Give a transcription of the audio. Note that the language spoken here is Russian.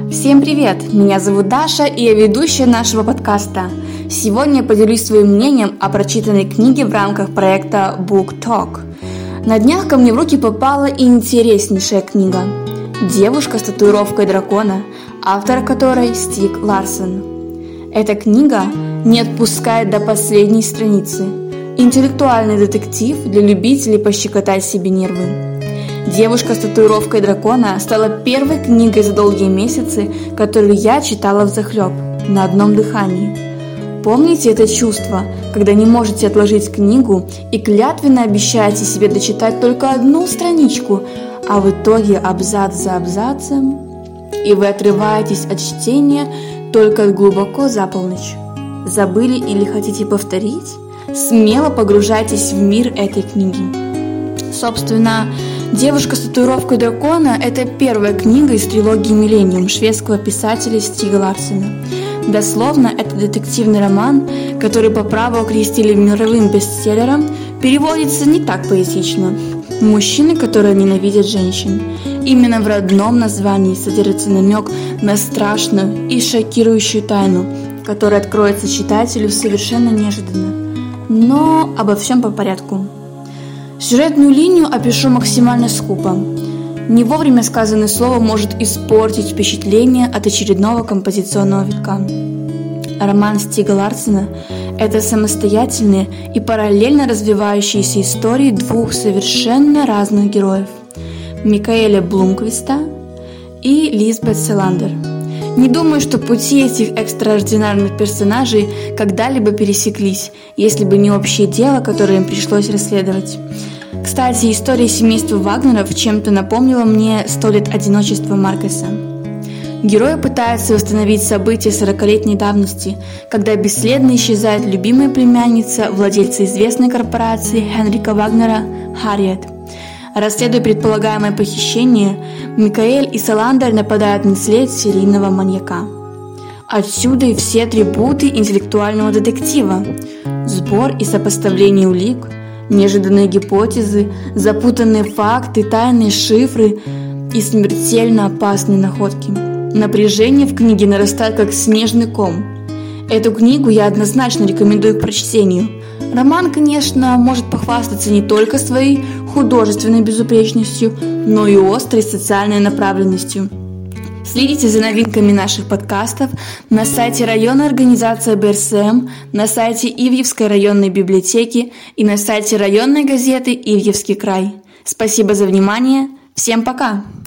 Всем привет! Меня зовут Даша, и я ведущая нашего подкаста. Сегодня я поделюсь своим мнением о прочитанной книге в рамках проекта Book Talk. На днях ко мне в руки попала интереснейшая книга «Девушка с татуировкой дракона», автор которой Стиг Ларсон. Эта книга не отпускает до последней страницы. Интеллектуальный детектив для любителей пощекотать себе нервы. «Девушка с татуировкой дракона» стала первой книгой за долгие месяцы, которую я читала взахлеб, на одном дыхании. Помните это чувство, когда не можете отложить книгу и клятвенно обещаете себе дочитать только одну страничку, а в итоге абзац за абзацем, и вы отрываетесь от чтения только глубоко за полночь? Забыли или хотите повторить? Смело погружайтесь в мир этой книги. Собственно, «Девушка с татуировкой дракона» – это первая книга из трилогии «Миллениум» шведского писателя Стига Ларсона. Дословно, это детективный роман, который по праву окрестили мировым бестселлером, переводится не так поэтично. «Мужчины, которые ненавидят женщин». Именно в родном названии содержится намек на страшную и шокирующую тайну, которая откроется читателю совершенно неожиданно. Но обо всем по порядку. Сюжетную линию опишу максимально скупо. Не вовремя сказанное слово может испортить впечатление от очередного композиционного витка. Роман Стига Ларсона – это самостоятельные и параллельно развивающиеся истории двух совершенно разных героев – Микаэля Блумквиста и Лизбет Селандер. Не думаю, что пути этих экстраординарных персонажей когда-либо пересеклись, если бы не общее дело, которое им пришлось расследовать. Кстати, история семейства Вагнеров чем-то напомнила мне «100 лет одиночества» Маркеса. Герои пытаются восстановить события 40-летней давности, когда бесследно исчезает любимая племянница владельца известной корпорации Хенрика Вагнера Харриет. Расследуя предполагаемое похищение, Микаэль и Селандер нападают на след серийного маньяка. Отсюда и все атрибуты интеллектуального детектива: сбор и сопоставление улик, неожиданные гипотезы, запутанные факты, тайные шифры и смертельно опасные находки. Напряжение в книге нарастает как снежный ком. Эту книгу я однозначно рекомендую к прочтению. Роман, конечно, может похвастаться не только своей художественной безупречностью, но и острой социальной направленностью. Следите за новинками наших подкастов на сайте районной организации БРСМ, на сайте Ивлевской районной библиотеки и на сайте районной газеты «Ивлевский край». Спасибо за внимание. Всем пока!